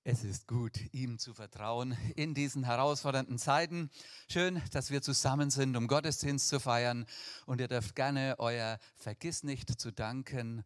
Es ist gut, ihm zu vertrauen in diesen herausfordernden Zeiten. Schön, dass wir zusammen sind, um Gottesdienst zu feiern. Und ihr dürft gerne euer Vergiss nicht zu danken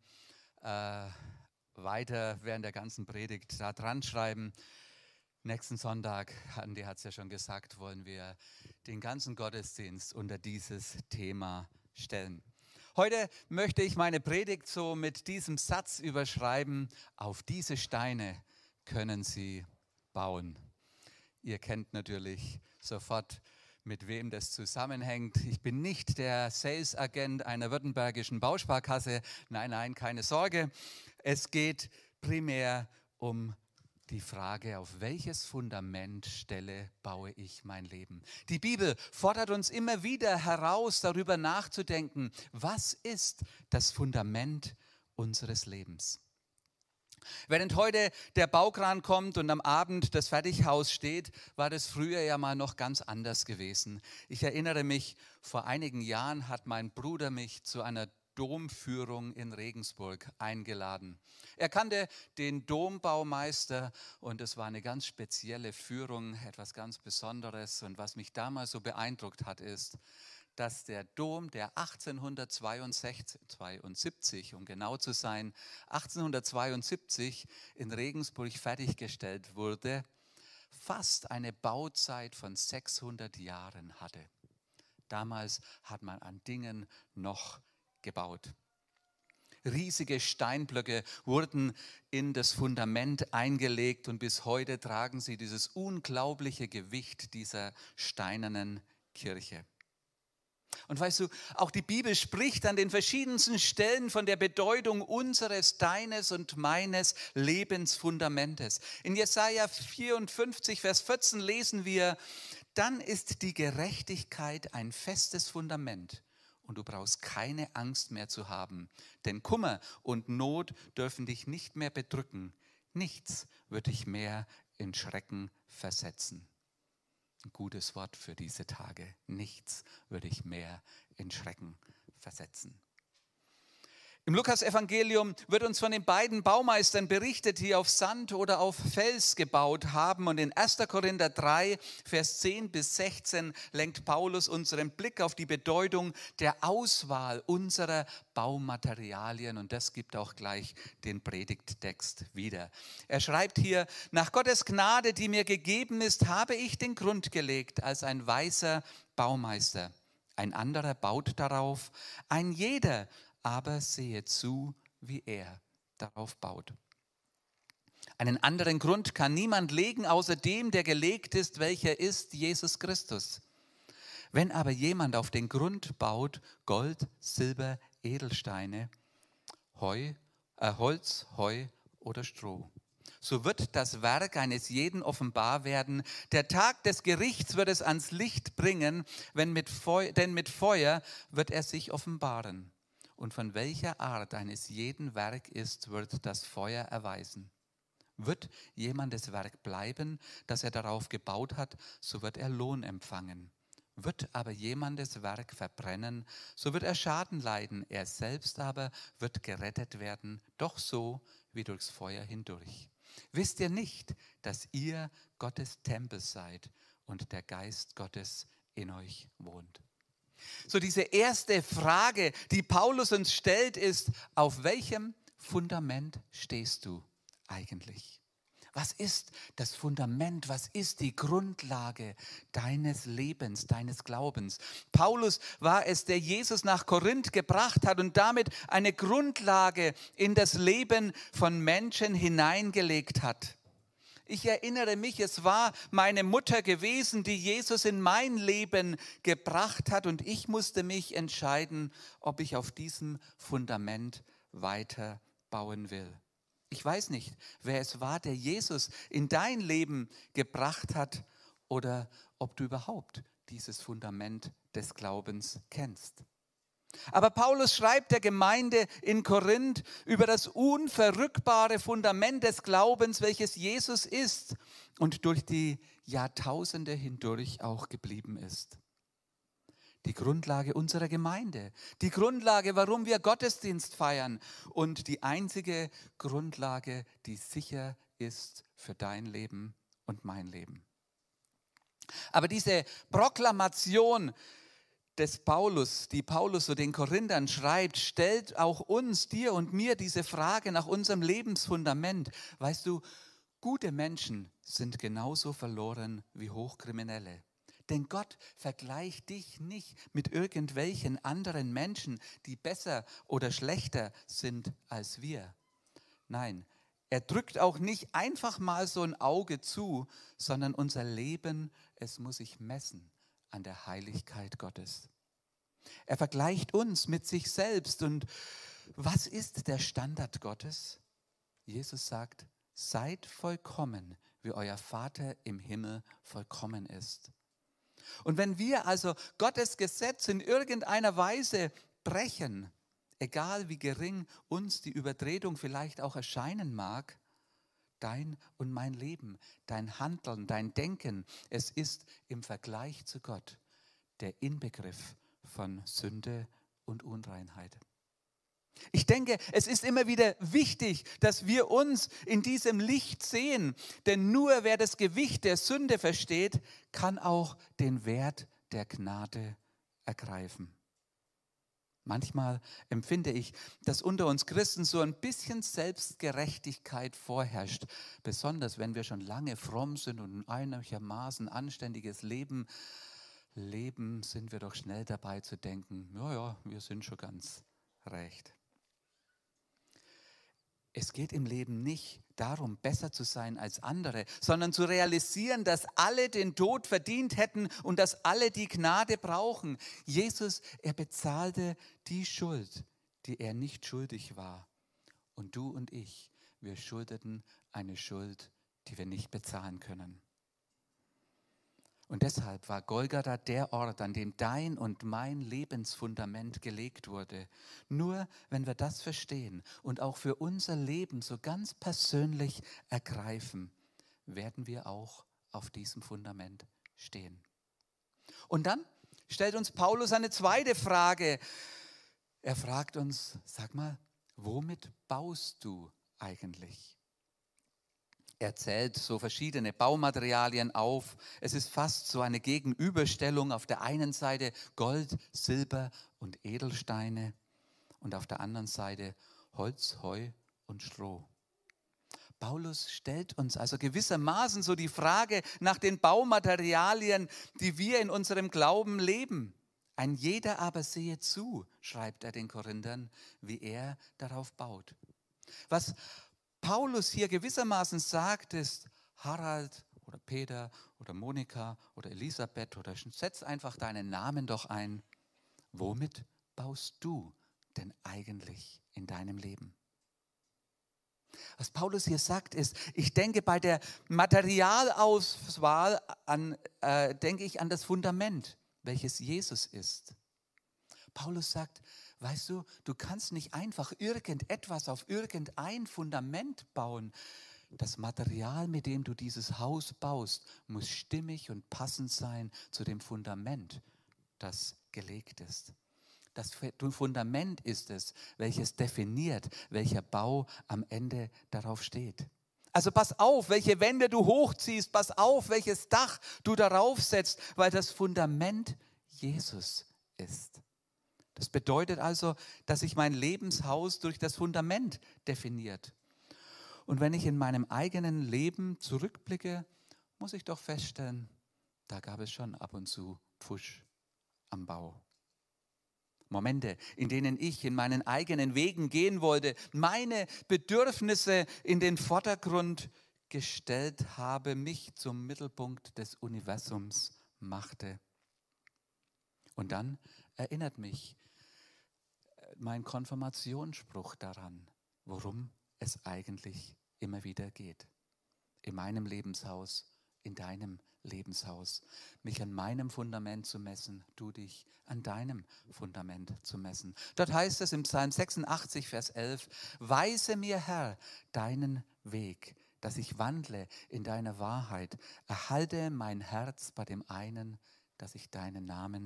weiter während der ganzen Predigt da dran schreiben. Nächsten Sonntag, Andi hat es ja schon gesagt, wollen wir den ganzen Gottesdienst unter dieses Thema stellen. Heute möchte ich meine Predigt so mit diesem Satz überschreiben: Auf diese Steine können Sie bauen. Ihr kennt natürlich sofort, mit wem das zusammenhängt. Ich bin nicht der Sales-Agent einer württembergischen Bausparkasse. Nein, keine Sorge. Es geht primär um die Frage, auf welches Fundamentstelle baue ich mein Leben? Die Bibel fordert uns immer wieder heraus, darüber nachzudenken, was ist das Fundament unseres Lebens? Während heute der Baukran kommt und am Abend das Fertighaus steht, war das früher ja mal noch ganz anders gewesen. Ich erinnere mich, vor einigen Jahren hat mein Bruder mich zu einer Domführung in Regensburg eingeladen. Er kannte den Dombaumeister und es war eine ganz spezielle Führung, etwas ganz Besonderes. Und was mich damals so beeindruckt hat, ist, dass der Dom, der 1872, um genau zu sein, 1872 in Regensburg fertiggestellt wurde, fast eine Bauzeit von 600 Jahren hatte. Damals hat man an Dingen noch gebaut. Riesige Steinblöcke wurden in das Fundament eingelegt und bis heute tragen sie dieses unglaubliche Gewicht dieser steinernen Kirche. Und weißt du, auch die Bibel spricht an den verschiedensten Stellen von der Bedeutung unseres, deines und meines Lebensfundamentes. In Jesaja 54, Vers 14 lesen wir: Dann ist die Gerechtigkeit ein festes Fundament und du brauchst keine Angst mehr zu haben, denn Kummer und Not dürfen dich nicht mehr bedrücken. Nichts wird dich mehr in Schrecken versetzen. Ein gutes Wort für diese Tage. Nichts würde ich mehr in Schrecken versetzen. Im Lukas-Evangelium wird uns von den beiden Baumeistern berichtet, die auf Sand oder auf Fels gebaut haben. Und in 1. Korinther 3, Vers 10 bis 16 lenkt Paulus unseren Blick auf die Bedeutung der Auswahl unserer Baumaterialien. Und das gibt auch gleich den Predigttext wieder. Er schreibt hier: Nach Gottes Gnade, die mir gegeben ist, habe ich den Grund gelegt als ein weiser Baumeister. Ein anderer baut darauf, ein jeder aber sehe zu, wie er darauf baut. Einen anderen Grund kann niemand legen, außer dem, der gelegt ist, welcher ist Jesus Christus. Wenn aber jemand auf den Grund baut, Gold, Silber, Edelsteine, Holz, Heu oder Stroh, so wird das Werk eines jeden offenbar werden. Der Tag des Gerichts wird es ans Licht bringen, denn mit Feuer wird er sich offenbaren. Und von welcher Art eines jeden Werk ist, wird das Feuer erweisen. Wird jemandes Werk bleiben, das er darauf gebaut hat, so wird er Lohn empfangen. Wird aber jemandes Werk verbrennen, so wird er Schaden leiden. Er selbst aber wird gerettet werden, doch so wie durchs Feuer hindurch. Wisst ihr nicht, dass ihr Gottes Tempel seid und der Geist Gottes in euch wohnt? So, diese erste Frage, die Paulus uns stellt, ist: Auf welchem Fundament stehst du eigentlich? Was ist das Fundament? Was ist die Grundlage deines Lebens, deines Glaubens? Paulus war es, der Jesus nach Korinth gebracht hat und damit eine Grundlage in das Leben von Menschen hineingelegt hat. Ich erinnere mich, es war meine Mutter gewesen, die Jesus in mein Leben gebracht hat, und ich musste mich entscheiden, ob ich auf diesem Fundament weiter bauen will. Ich weiß nicht, wer es war, der Jesus in dein Leben gebracht hat, oder ob du überhaupt dieses Fundament des Glaubens kennst. Aber Paulus schreibt der Gemeinde in Korinth über das unverrückbare Fundament des Glaubens, welches Jesus ist und durch die Jahrtausende hindurch auch geblieben ist. die Grundlage unserer Gemeinde, die Grundlage, warum wir Gottesdienst feiern und die einzige Grundlage, die sicher ist für dein Leben und mein Leben. Aber diese Proklamation des Paulus, die Paulus so den Korinthern schreibt, stellt auch uns, dir und mir diese Frage nach unserem Lebensfundament. Weißt du, gute Menschen sind genauso verloren wie Hochkriminelle. Denn Gott vergleicht dich nicht mit irgendwelchen anderen Menschen, die besser oder schlechter sind als wir. Nein, er drückt auch nicht einfach mal so ein Auge zu, sondern unser Leben, es muss sich messen an der Heiligkeit Gottes. Er vergleicht uns mit sich selbst. Und was ist der Standard Gottes? Jesus sagt, seid vollkommen, wie euer Vater im Himmel vollkommen ist. Und wenn wir also Gottes Gesetz in irgendeiner Weise brechen, egal wie gering uns die Übertretung vielleicht auch erscheinen mag, dein und mein Leben, dein Handeln, dein Denken, es ist im Vergleich zu Gott der Inbegriff von Sünde und Unreinheit. Ich denke, es ist immer wieder wichtig, dass wir uns in diesem Licht sehen, denn nur wer das Gewicht der Sünde versteht, kann auch den Wert der Gnade ergreifen. Manchmal empfinde ich, dass unter uns Christen so ein bisschen Selbstgerechtigkeit vorherrscht, besonders wenn wir schon lange fromm sind und einigermaßen anständiges Leben leben, sind wir doch schnell dabei zu denken, ja, wir sind schon ganz recht. Es geht im Leben nicht darum, besser zu sein als andere, sondern zu realisieren, dass alle den Tod verdient hätten und dass alle die Gnade brauchen. Jesus, er bezahlte die Schuld, die er nicht schuldig war. Und du und ich, wir schuldeten eine Schuld, die wir nicht bezahlen können. Und deshalb war Golgatha der Ort, an dem dein und mein Lebensfundament gelegt wurde. Nur wenn wir das verstehen und auch für unser Leben so ganz persönlich ergreifen, werden wir auch auf diesem Fundament stehen. Und dann stellt uns Paulus eine zweite Frage. Er fragt uns, sag mal, womit baust du eigentlich? Er zählt so verschiedene Baumaterialien auf. Es ist fast so eine Gegenüberstellung. Auf der einen Seite Gold, Silber und Edelsteine und auf der anderen Seite Holz, Heu und Stroh. Paulus stellt uns also gewissermaßen so die Frage nach den Baumaterialien, die wir in unserem Glauben leben. Ein jeder aber sehe zu, schreibt er den Korinthern, wie er darauf baut. Was Paulus hier gewissermaßen sagt, ist, Harald oder Peter oder Monika oder Elisabeth oder setz einfach deinen Namen doch ein. Womit baust du denn eigentlich in deinem Leben? Was Paulus hier sagt ist, ich denke bei der Materialauswahl denke ich an das Fundament, welches Jesus ist. Paulus sagt, weißt du, du kannst nicht einfach irgendetwas auf irgendein Fundament bauen. Das Material, mit dem du dieses Haus baust, muss stimmig und passend sein zu dem Fundament, das gelegt ist. Das Fundament ist es, welches definiert, welcher Bau am Ende darauf steht. Also pass auf, welche Wände du hochziehst, pass auf, welches Dach du darauf setzt, weil das Fundament Jesus ist. Das bedeutet also, dass sich mein Lebenshaus durch das Fundament definiert. Und wenn ich in meinem eigenen Leben zurückblicke, muss ich doch feststellen, da gab es schon ab und zu Pfusch am Bau. Momente, in denen ich in meinen eigenen Wegen gehen wollte, meine Bedürfnisse in den Vordergrund gestellt habe, mich zum Mittelpunkt des Universums machte. Und dann erinnert mich mein Konfirmationsspruch daran, worum es eigentlich immer wieder geht. In meinem Lebenshaus, in deinem Lebenshaus. Mich an meinem Fundament zu messen, du dich an deinem Fundament zu messen. Dort heißt es im Psalm 86, Vers 11, weise mir, Herr, deinen Weg, dass ich wandle in deiner Wahrheit. Erhalte mein Herz bei dem einen, dass ich deinen Namen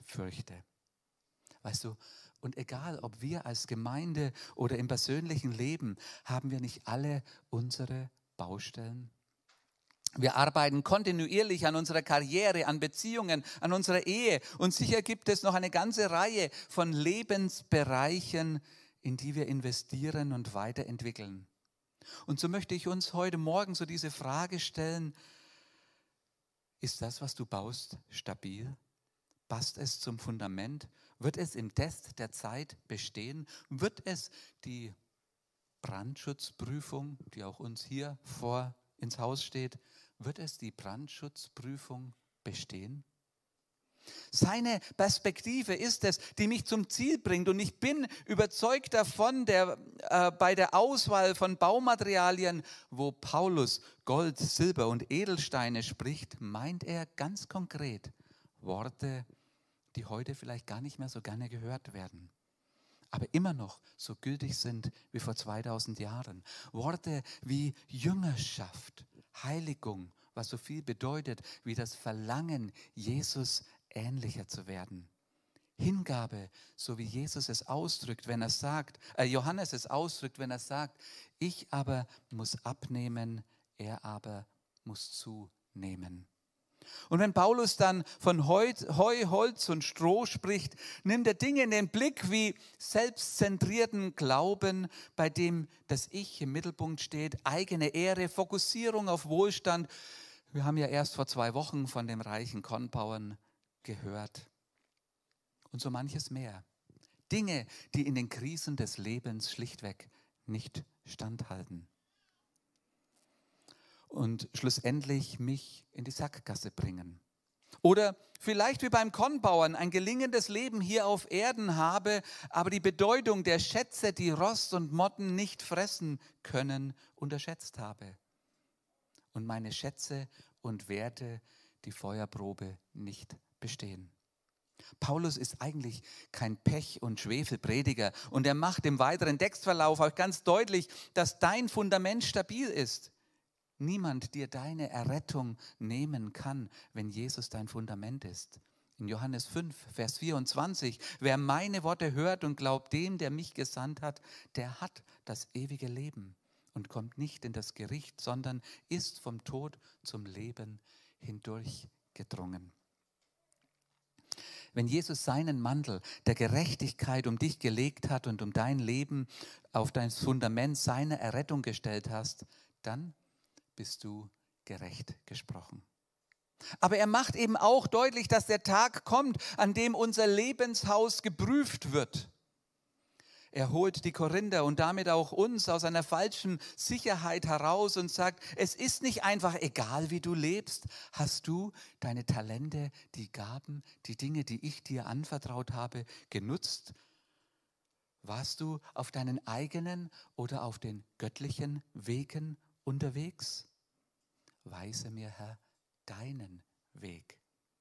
fürchte. Weißt du, und egal, ob wir als Gemeinde oder im persönlichen Leben, haben wir nicht alle unsere Baustellen? Wir arbeiten kontinuierlich an unserer Karriere, an Beziehungen, an unserer Ehe. Und sicher gibt es noch eine ganze Reihe von Lebensbereichen, in die wir investieren und weiterentwickeln. Und so möchte ich uns heute Morgen so diese Frage stellen: Ist das, was du baust, stabil? Passt es zum Fundament? Wird es im Test der Zeit bestehen? Wird es die Brandschutzprüfung, die auch uns hier vor ins Haus steht, wird es die Brandschutzprüfung bestehen? Seine Perspektive ist es, die mich zum Ziel bringt. Und ich bin überzeugt davon, bei der Auswahl von Baumaterialien, wo Paulus Gold, Silber und Edelsteine spricht, meint er ganz konkret Worte, die heute vielleicht gar nicht mehr so gerne gehört werden, aber immer noch so gültig sind wie vor 2000 Jahren. Worte wie Jüngerschaft, Heiligung, was so viel bedeutet wie das Verlangen, Jesus ähnlicher zu werden. Hingabe, so wie Jesus es ausdrückt, wenn er sagt, Johannes es ausdrückt, wenn er sagt, ich aber muss abnehmen, er aber muss zunehmen. Und wenn Paulus dann von Heu, Holz und Stroh spricht, nimmt er Dinge in den Blick wie selbstzentrierten Glauben, bei dem das Ich im Mittelpunkt steht, eigene Ehre, Fokussierung auf Wohlstand. Wir haben ja erst vor 2 Wochen von dem reichen Kornbauern gehört. Und so manches mehr. Dinge, die in den Krisen des Lebens schlichtweg nicht standhalten. Und schlussendlich mich in die Sackgasse bringen. Oder vielleicht wie beim Kornbauern ein gelingendes Leben hier auf Erden habe, aber die Bedeutung der Schätze, die Rost und Motten nicht fressen können, unterschätzt habe. Und meine Schätze und Werte die Feuerprobe nicht bestehen. Paulus ist eigentlich kein Pech- und Schwefelprediger und er macht im weiteren Textverlauf auch ganz deutlich, dass dein Fundament stabil ist. Niemand dir deine Errettung nehmen kann, wenn Jesus dein Fundament ist. In Johannes 5, Vers 24, wer meine Worte hört und glaubt dem, der mich gesandt hat, der hat das ewige Leben und kommt nicht in das Gericht, sondern ist vom Tod zum Leben hindurchgedrungen. Wenn Jesus seinen Mantel der Gerechtigkeit um dich gelegt hat und um dein Leben auf dein Fundament seiner Errettung gestellt hast, dann bist du gerecht gesprochen. Aber er macht eben auch deutlich, dass der Tag kommt, an dem unser Lebenshaus geprüft wird. Er holt die Korinther und damit auch uns aus einer falschen Sicherheit heraus und sagt, es ist nicht einfach egal, wie du lebst. Hast du deine Talente, die Gaben, die Dinge, die ich dir anvertraut habe, genutzt? Warst du auf deinen eigenen oder auf den göttlichen Wegen unterwegs? Weise mir, Herr, deinen Weg.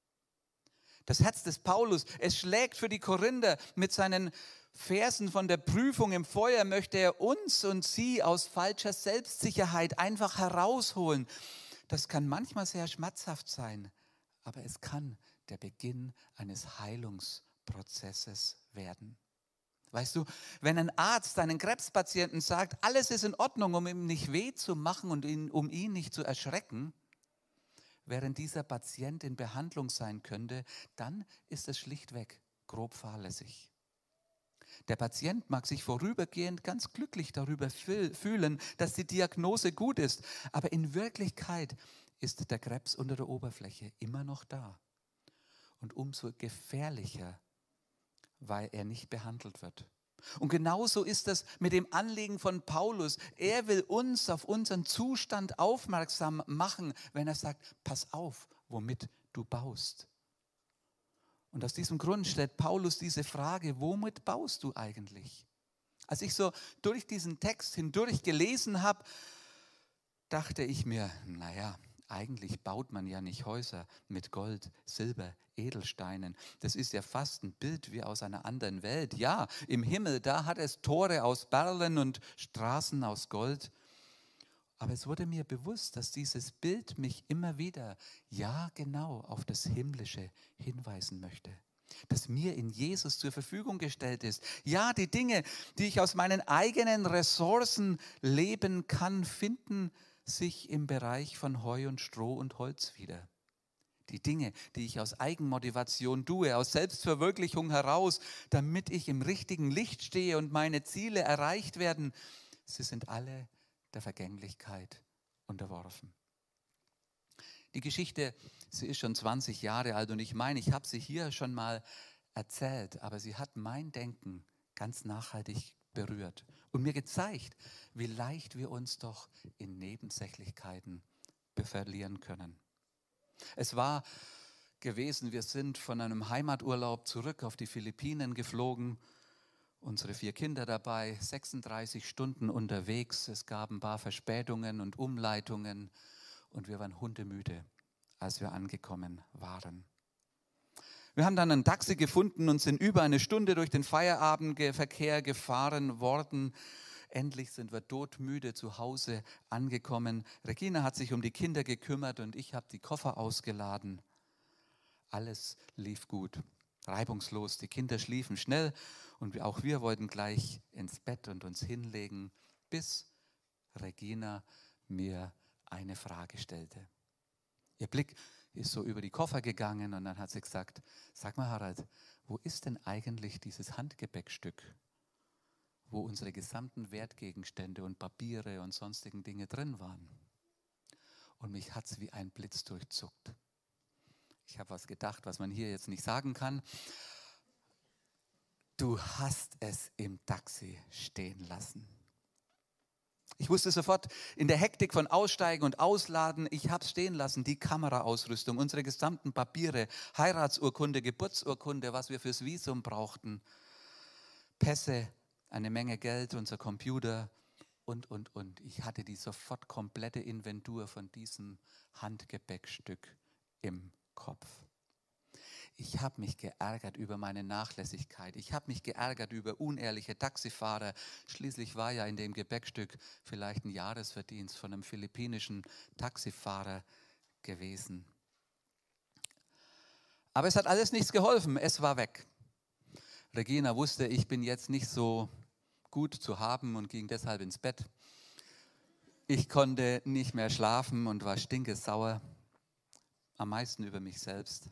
Das Herz des Paulus, es schlägt für die Korinther. Mit seinen Versen von der Prüfung im Feuer möchte er uns und sie aus falscher Selbstsicherheit einfach herausholen. Das kann manchmal sehr schmerzhaft sein, aber es kann der Beginn eines Heilungsprozesses werden. Weißt du, wenn ein Arzt einen Krebspatienten sagt, alles ist in Ordnung, um ihm nicht weh zu machen und um ihn nicht zu erschrecken, während dieser Patient in Behandlung sein könnte, dann ist es schlichtweg grob fahrlässig. Der Patient mag sich vorübergehend ganz glücklich darüber fühlen, dass die Diagnose gut ist, aber in Wirklichkeit ist der Krebs unter der Oberfläche immer noch da und umso gefährlicher, weil er nicht behandelt wird. Und genauso ist das mit dem Anliegen von Paulus. Er will uns auf unseren Zustand aufmerksam machen, wenn er sagt, pass auf, womit du baust. Und aus diesem Grund stellt Paulus diese Frage, womit baust du eigentlich? Als ich so durch diesen Text hindurch gelesen habe, dachte ich mir, naja, eigentlich baut man ja nicht Häuser mit Gold, Silber, Edelsteinen. Das ist ja fast ein Bild wie aus einer anderen Welt. Ja, im Himmel, da hat es Tore aus Perlen und Straßen aus Gold. Aber es wurde mir bewusst, dass dieses Bild mich immer wieder, ja genau, auf das Himmlische hinweisen möchte. das mir in Jesus zur Verfügung gestellt ist. Ja, die Dinge, die ich aus meinen eigenen Ressourcen leben kann, finden sich im Bereich von Heu und Stroh und Holz wieder. Die Dinge, die ich aus Eigenmotivation tue, aus Selbstverwirklichung heraus, damit ich im richtigen Licht stehe und meine Ziele erreicht werden, sie sind alle der Vergänglichkeit unterworfen. Die Geschichte, sie ist schon 20 Jahre alt und ich meine, ich habe sie hier schon mal erzählt, aber sie hat mein Denken ganz nachhaltig berührt und mir gezeigt, wie leicht wir uns doch in Nebensächlichkeiten verlieren können. Es war gewesen, wir sind von einem Heimaturlaub zurück auf die Philippinen geflogen, unsere 4 Kinder dabei, 36 Stunden unterwegs, es gab ein paar Verspätungen und Umleitungen und wir waren hundemüde, als wir angekommen waren. Wir haben dann ein Taxi gefunden und sind über eine Stunde durch den Feierabendverkehr gefahren worden. Endlich sind wir todmüde zu Hause angekommen. Regina hat sich um die Kinder gekümmert und ich habe die Koffer ausgeladen. Alles lief gut, reibungslos. Die Kinder schliefen schnell und auch wir wollten gleich ins Bett und uns hinlegen, bis Regina mir eine Frage stellte. Ihr Blick ist so über die Koffer gegangen und dann hat sie gesagt, sag mal Harald, wo ist denn eigentlich dieses Handgepäckstück, wo unsere gesamten Wertgegenstände und Papiere und sonstigen Dinge drin waren? Und mich hat es wie ein Blitz durchzuckt. Ich habe was gedacht, was man hier jetzt nicht sagen kann. Du hast es im Taxi stehen lassen. Ich wusste sofort, in der Hektik von Aussteigen und Ausladen, ich habe es stehen lassen, die Kameraausrüstung, unsere gesamten Papiere, Heiratsurkunde, Geburtsurkunde, was wir fürs Visum brauchten, Pässe, eine Menge Geld, unser Computer und. Ich hatte die sofort komplette Inventur von diesem Handgepäckstück im Kopf. Ich habe mich geärgert über meine Nachlässigkeit. Ich habe mich geärgert über unehrliche Taxifahrer. Schließlich war ja in dem Gepäckstück vielleicht ein Jahresverdienst von einem philippinischen Taxifahrer gewesen. Aber es hat alles nichts geholfen. Es war weg. Regina wusste, ich bin jetzt nicht so gut zu haben und ging deshalb ins Bett. Ich konnte nicht mehr schlafen und war stinkesauer, am meisten über mich selbst.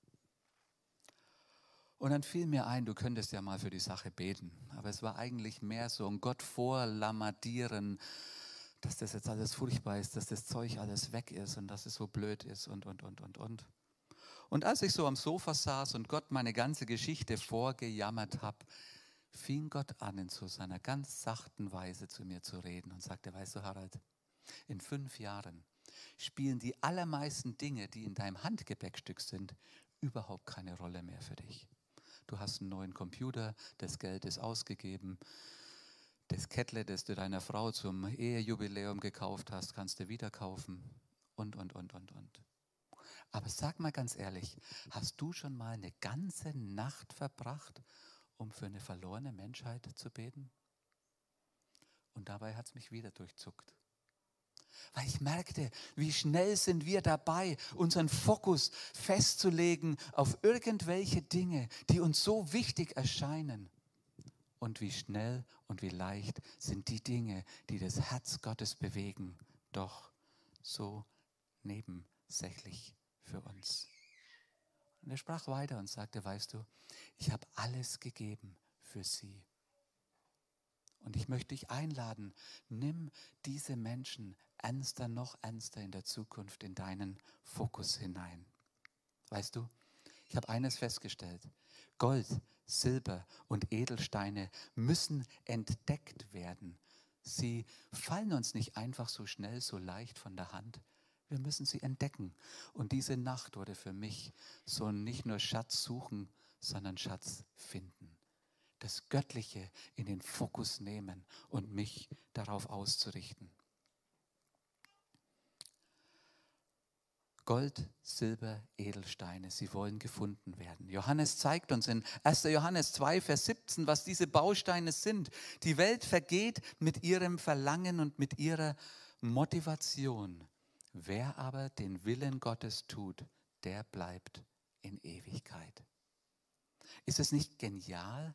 Und dann fiel mir ein, du könntest ja mal für die Sache beten. Aber es war eigentlich mehr so ein Gott vorlamadieren, dass das jetzt alles furchtbar ist, dass das Zeug alles weg ist und dass es so blöd ist und. Und als ich so am Sofa saß und Gott meine ganze Geschichte vorgejammert habe, fing Gott an, in so seiner ganz sachten Weise zu mir zu reden und sagte, weißt du Harald, in 5 Jahren spielen die allermeisten Dinge, die in deinem Handgepäckstück sind, überhaupt keine Rolle mehr für dich. Du hast einen neuen Computer, das Geld ist ausgegeben. Das Kettle, das du deiner Frau zum Ehejubiläum gekauft hast, kannst du wieder kaufen und. Aber sag mal ganz ehrlich, hast du schon mal eine ganze Nacht verbracht, um für eine verlorene Menschheit zu beten? Und dabei hat es mich wieder durchzuckt. Weil ich merkte, wie schnell sind wir dabei, unseren Fokus festzulegen auf irgendwelche Dinge, die uns so wichtig erscheinen. Und wie schnell und wie leicht sind die Dinge, die das Herz Gottes bewegen, doch so nebensächlich für uns. Und er sprach weiter und sagte, weißt du, ich habe alles gegeben für sie. Und ich möchte dich einladen, nimm diese Menschen ernster, noch ernster in der Zukunft in deinen Fokus hinein. Weißt du, ich habe eines festgestellt, Gold, Silber und Edelsteine müssen entdeckt werden. Sie fallen uns nicht einfach so schnell, so leicht von der Hand. Wir müssen sie entdecken. Und diese Nacht wurde für mich so nicht nur Schatz suchen, sondern Schatz finden. Das Göttliche in den Fokus nehmen und mich darauf auszurichten. Gold, Silber, Edelsteine, sie wollen gefunden werden. Johannes zeigt uns in 1. Johannes 2, Vers 17, was diese Bausteine sind. Die Welt vergeht mit ihrem Verlangen und mit ihrer Motivation. Wer aber den Willen Gottes tut, der bleibt in Ewigkeit. Ist es nicht genial?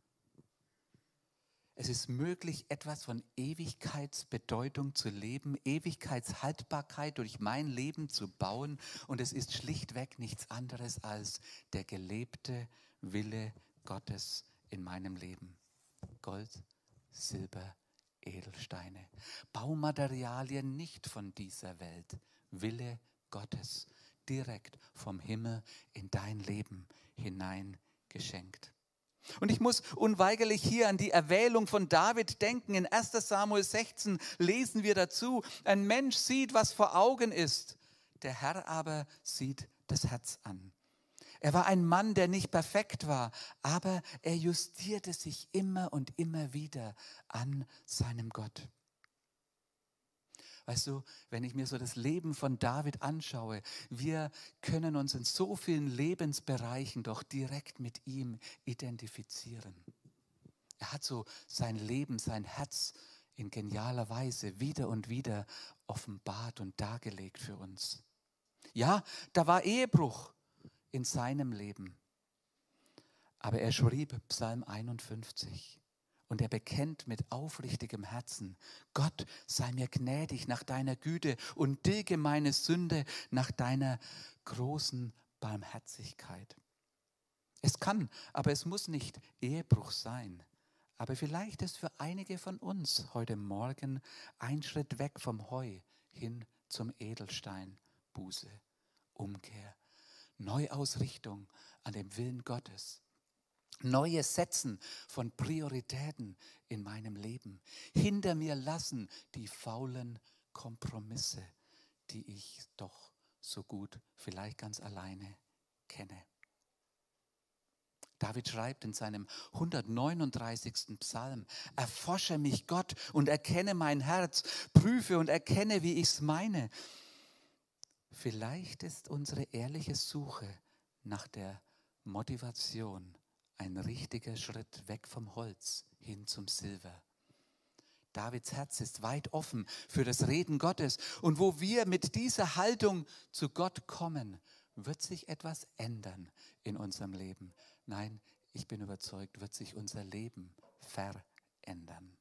Es ist möglich, etwas von Ewigkeitsbedeutung zu leben, Ewigkeitshaltbarkeit durch mein Leben zu bauen. Und es ist schlichtweg nichts anderes als der gelebte Wille Gottes in meinem Leben. Gold, Silber, Edelsteine. Baumaterialien nicht von dieser Welt. Wille Gottes, direkt vom Himmel in dein Leben hinein geschenkt. Und ich muss unweigerlich hier an die Erwählung von David denken. In 1. Samuel 16 lesen wir dazu, ein Mensch sieht, was vor Augen ist, der Herr aber sieht das Herz an. Er war ein Mann, der nicht perfekt war, aber er justierte sich immer und immer wieder an seinem Gott. Weißt du, wenn ich mir so das Leben von David anschaue, wir können uns in so vielen Lebensbereichen doch direkt mit ihm identifizieren. Er hat so sein Leben, sein Herz in genialer Weise wieder und wieder offenbart und dargelegt für uns. Ja, da war Ehebruch in seinem Leben, aber er schrieb Psalm 51. Und er bekennt mit aufrichtigem Herzen, Gott, sei mir gnädig nach deiner Güte und tilge meine Sünde nach deiner großen Barmherzigkeit. Es kann, aber es muss nicht Ehebruch sein. Aber vielleicht ist für einige von uns heute Morgen ein Schritt weg vom Heu hin zum Edelstein, Buße, Umkehr, Neuausrichtung an dem Willen Gottes. Neues Setzen von Prioritäten in meinem Leben. Hinter mir lassen die faulen Kompromisse, die ich doch so gut, vielleicht ganz alleine kenne. David schreibt in seinem 139. Psalm, erforsche mich Gott und erkenne mein Herz, prüfe und erkenne, wie ich es meine. Vielleicht ist unsere ehrliche Suche nach der Motivation ein richtiger Schritt weg vom Holz hin zum Silber. Davids Herz ist weit offen für das Reden Gottes. Und wo wir mit dieser Haltung zu Gott kommen, wird sich etwas ändern in unserem Leben. Nein, ich bin überzeugt, wird sich unser Leben verändern.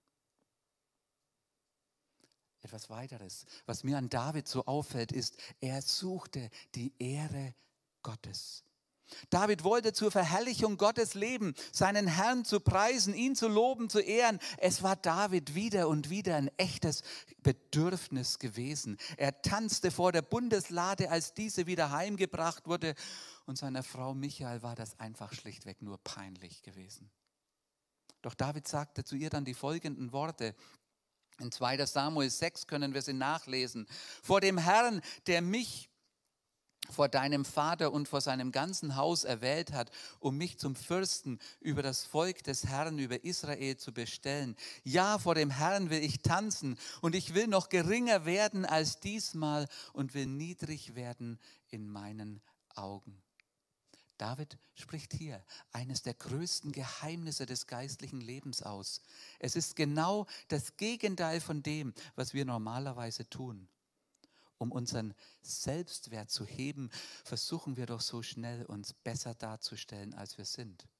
Etwas weiteres, was mir an David so auffällt, ist, er suchte die Ehre Gottes. David wollte zur Verherrlichung Gottes leben, seinen Herrn zu preisen, ihn zu loben, zu ehren. Es war David wieder und wieder ein echtes Bedürfnis gewesen. Er tanzte vor der Bundeslade, als diese wieder heimgebracht wurde. Und seiner Frau Michael war das einfach schlichtweg nur peinlich gewesen. Doch David sagte zu ihr dann die folgenden Worte. In 2. Samuel 6 können wir sie nachlesen. Vor dem Herrn, der mich vor deinem Vater und vor seinem ganzen Haus erwählt hat, um mich zum Fürsten über das Volk des Herrn, über Israel zu bestellen. Ja, vor dem Herrn will ich tanzen und ich will noch geringer werden als diesmal und will niedrig werden in meinen Augen. David spricht hier eines der größten Geheimnisse des geistlichen Lebens aus. Es ist genau das Gegenteil von dem, was wir normalerweise tun. Um unseren Selbstwert zu heben, versuchen wir doch so schnell, uns besser darzustellen, als wir sind.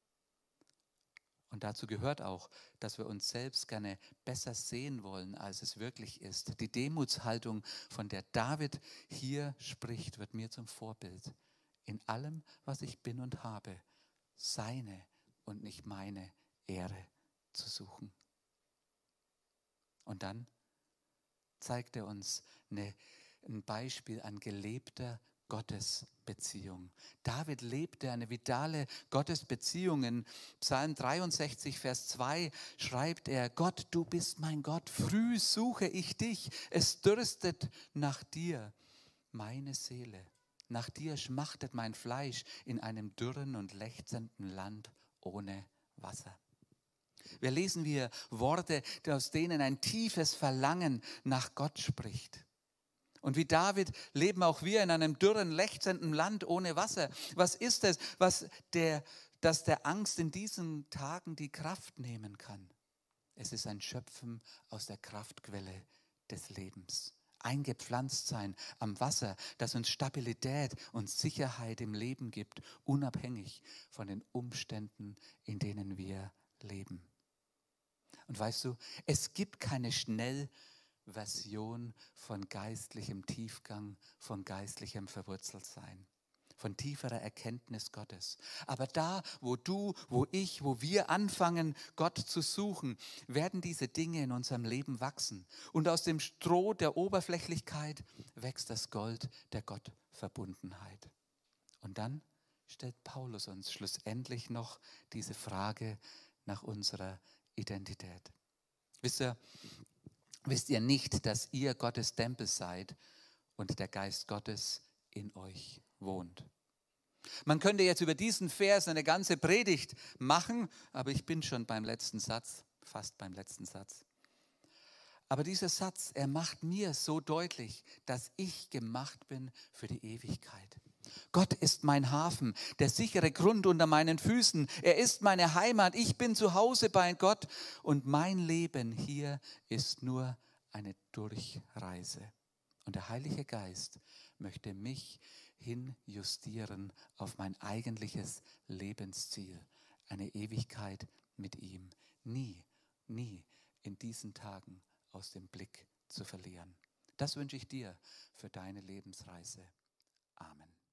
Und dazu gehört auch, dass wir uns selbst gerne besser sehen wollen, als es wirklich ist. Die Demutshaltung, von der David hier spricht, wird mir zum Vorbild. In allem, was ich bin und habe, seine und nicht meine Ehre zu suchen. Und dann zeigt er uns ein Beispiel an gelebter Gottesbeziehung. David lebte eine vitale Gottesbeziehung. In Psalm 63, Vers 2 schreibt er, Gott, du bist mein Gott, früh suche ich dich, es dürstet nach dir, meine Seele. Nach dir schmachtet mein Fleisch in einem dürren und lechzenden Land ohne Wasser. Wir lesen hier Worte, aus denen ein tiefes Verlangen nach Gott spricht. Und wie David leben auch wir in einem dürren, lechzenden Land ohne Wasser. Was ist es, das der Angst in diesen Tagen die Kraft nehmen kann? Es ist ein Schöpfen aus der Kraftquelle des Lebens. eingepflanzt sein am Wasser, das uns Stabilität und Sicherheit im Leben gibt, unabhängig von den Umständen, in denen wir leben. Und weißt du, es gibt keine Schnellversion von geistlichem Tiefgang, von geistlichem Verwurzeltsein, von tieferer Erkenntnis Gottes. Aber da, wo du, wo ich, wo wir anfangen, Gott zu suchen, werden diese Dinge in unserem Leben wachsen. Und aus dem Stroh der Oberflächlichkeit wächst das Gold der Gottverbundenheit. Und dann stellt Paulus uns schlussendlich noch diese Frage nach unserer Identität. Wisst ihr nicht, dass ihr Gottes Tempel seid und der Geist Gottes in euch wohnt? Man könnte jetzt über diesen Vers eine ganze Predigt machen, aber ich bin schon beim letzten Satz, fast beim letzten Satz. Aber dieser Satz, er macht mir so deutlich, dass ich gemacht bin für die Ewigkeit. Gott ist mein Hafen, der sichere Grund unter meinen Füßen. Er ist meine Heimat. Ich bin zu Hause bei Gott und mein Leben hier ist nur eine Durchreise. Und der Heilige Geist möchte mich hinjustieren auf mein eigentliches Lebensziel, eine Ewigkeit mit ihm. Nie in diesen Tagen aus dem Blick zu verlieren. Das wünsche ich dir für deine Lebensreise. Amen.